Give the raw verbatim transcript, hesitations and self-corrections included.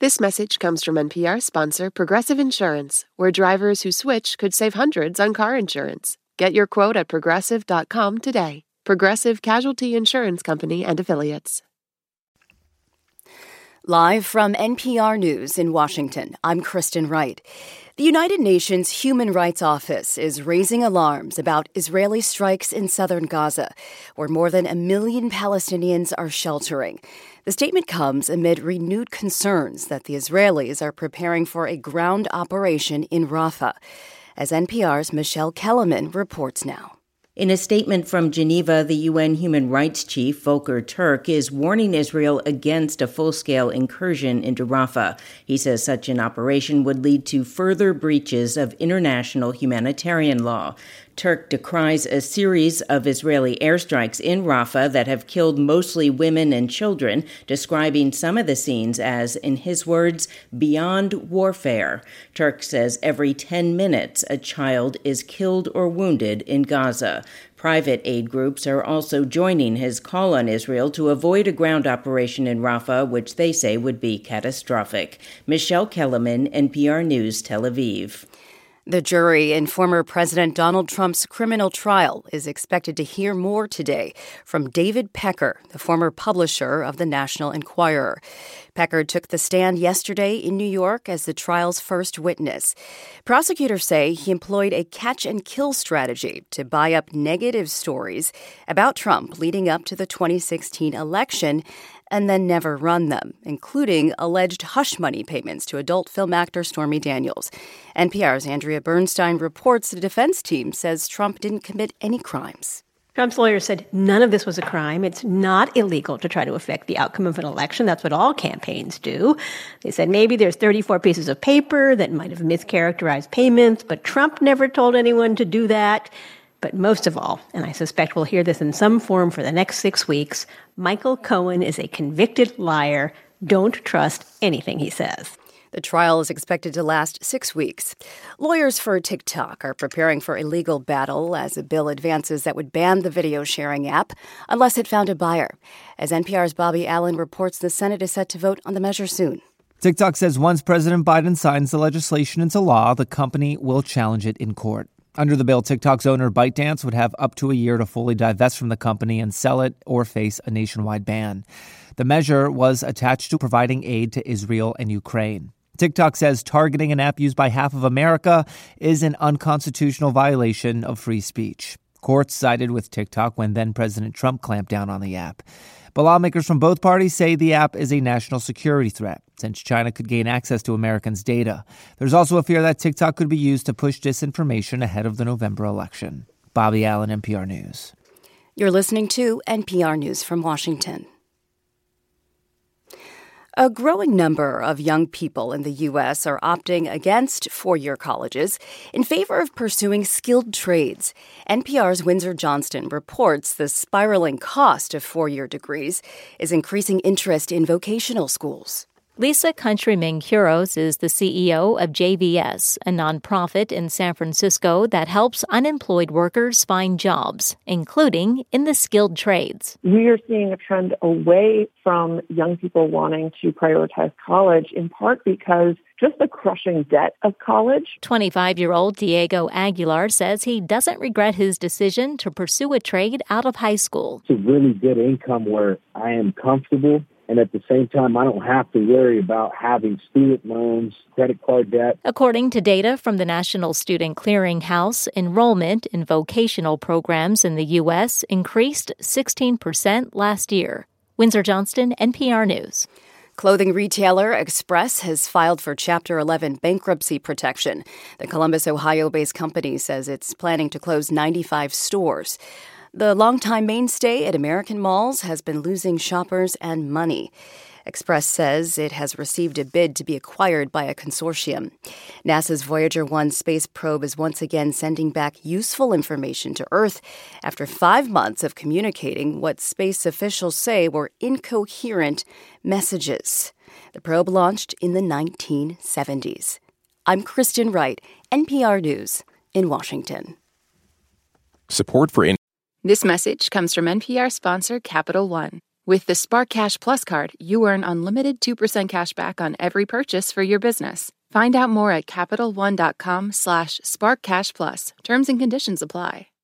This message comes from N P R sponsor Progressive Insurance, where drivers who switch could save hundreds on car insurance. Get your quote at progressive dot com today. Progressive Casualty Insurance Company and Affiliates. Live from N P R News in Washington, I'm Kristen Wright. The United Nations Human Rights Office is raising alarms about Israeli strikes in southern Gaza, where more than a million Palestinians are sheltering. The statement comes amid renewed concerns that the Israelis are preparing for a ground operation in Rafah, as N P R's Michelle Kellerman reports now. In a statement from Geneva, the U N Human Rights Chief, Volker Turk, is warning Israel against a full-scale incursion into Rafah. He says such an operation would lead to further breaches of international humanitarian law. Turk decries a series of Israeli airstrikes in Rafah that have killed mostly women and children, describing some of the scenes as, in his words, beyond warfare. Turk says every ten minutes a child is killed or wounded in Gaza. Private aid groups are also joining his call on Israel to avoid a ground operation in Rafah, which they say would be catastrophic. Michelle Kellerman, N P R News, Tel Aviv. The jury in former President Donald Trump's criminal trial is expected to hear more today from David Pecker, the former publisher of the National Enquirer. Pecker took the stand yesterday in New York as the trial's first witness. Prosecutors say he employed a catch-and-kill strategy to buy up negative stories about Trump leading up to the twenty sixteen election and then never run them, including alleged hush money payments to adult film actor Stormy Daniels. N P R's Andrea Bernstein reports the defense team says Trump didn't commit any crimes. Trump's lawyers said none of this was a crime. It's not illegal to try to affect the outcome of an election. That's what all campaigns do. They said maybe there's thirty-four pieces of paper that might have mischaracterized payments, but Trump never told anyone to do that. But most of all, and I suspect we'll hear this in some form for the next six weeks, Michael Cohen is a convicted liar. Don't trust anything he says. The trial is expected to last six weeks. Lawyers for TikTok are preparing for a legal battle as a bill advances that would ban the video sharing app unless it found a buyer. As N P R's Bobby Allen reports, the Senate is set to vote on the measure soon. TikTok says once President Biden signs the legislation into law, the company will challenge it in court. Under the bill, TikTok's owner ByteDance would have up to a year to fully divest from the company and sell it or face a nationwide ban. The measure was attached to providing aid to Israel and Ukraine. TikTok says targeting an app used by half of America is an unconstitutional violation of free speech. Courts sided with TikTok when then-President Trump clamped down on the app. But lawmakers from both parties say the app is a national security threat, since China could gain access to Americans' data. There's also a fear that TikTok could be used to push disinformation ahead of the November election. Bobby Allen, N P R News. You're listening to N P R News from Washington. A growing number of young people in the U S are opting against four-year colleges in favor of pursuing skilled trades. N P R's Windsor Johnston reports the spiraling cost of four-year degrees is increasing interest in vocational schools. Lisa Countryman-Kuros is the C E O of J V S, a nonprofit in San Francisco that helps unemployed workers find jobs, including in the skilled trades. We are seeing a trend away from young people wanting to prioritize college, in part because just the crushing debt of college. twenty-five-year-old Diego Aguilar says he doesn't regret his decision to pursue a trade out of high school. It's a really good income where I am comfortable. And at the same time, I don't have to worry about having student loans, credit card debt. According to data from the National Student Clearinghouse, enrollment in vocational programs in the U S increased sixteen percent last year. Windsor Johnston, N P R News. Clothing retailer Express has filed for Chapter eleven bankruptcy protection. The Columbus, Ohio-based company says it's planning to close ninety-five stores. The longtime mainstay at American malls has been losing shoppers and money. Express says it has received a bid to be acquired by a consortium. NASA's Voyager one space probe is once again sending back useful information to Earth after five months of communicating what space officials say were incoherent messages. The probe launched in the nineteen seventies. I'm Kristen Wright, N P R News in Washington. Support for This message comes from N P R sponsor Capital One. With the Spark Cash Plus card, you earn unlimited two percent cash back on every purchase for your business. Find out more at CapitalOne.com slash SparkCashPlus. Terms and conditions apply.